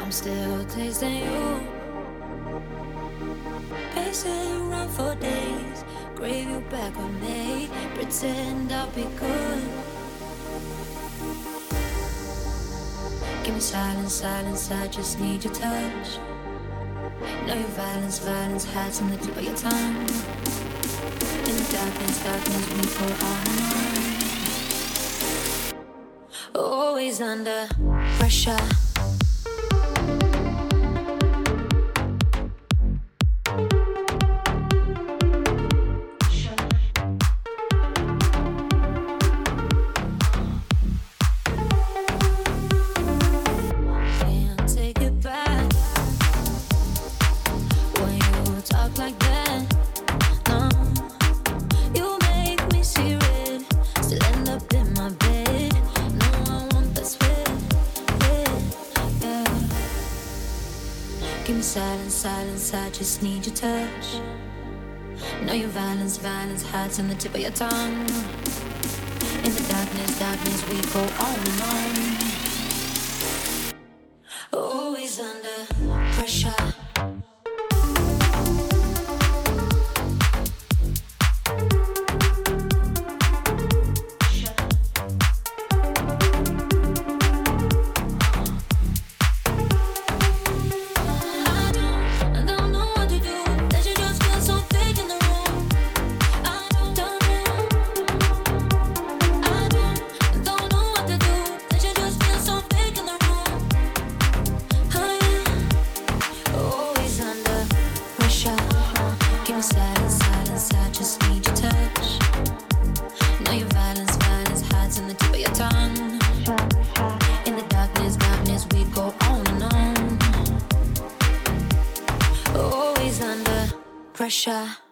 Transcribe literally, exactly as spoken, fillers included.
I'm still tasting you. Pacing around for days, crave you back on me. Pretend I'll be good. Give me silence, silence, I just need your touch. Know your violence, violence hides on the tip of your tongue. In the darkness, darkness, we go on and on. Always under pressure. Silence, silence, I just need your touch. Know your violence, violence hides on the tip of your tongue. In the darkness, darkness, we go on and on. Always under pressure. Pressure.